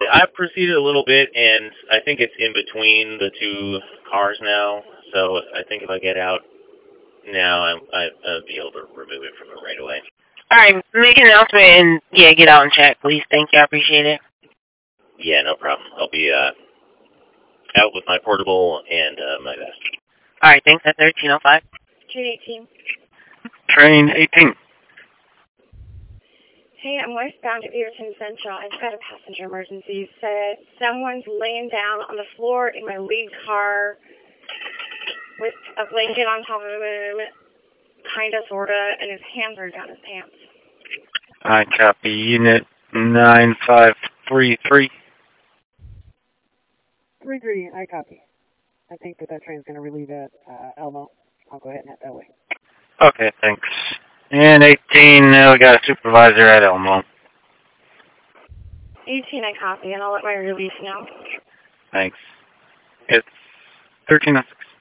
I've proceeded a little bit, and I think it's in between the two cars now. So I think if I get out now, I'll be able to remove it from it right away. All right, make an announcement and get out and check, please. Thank you. I appreciate it. Yeah, no problem. I'll be out with my portable and my vest. All right, thanks. At 1305. Train 18. Train 18. Hey, I'm westbound at Beaverton Central. I've got a passenger emergency. Said someone's laying down on the floor in my lead car with a blanket on top of him, kinda, sorta, and his hands are down his pants. I copy. Unit 9533. 3-3, I copy. I think that train's going to relieve at Elmo. I'll go ahead and head that way. Okay, thanks. And 18, we got a supervisor at Elmo. 18, I copy, and I'll let my release know. Thanks. It's 1306.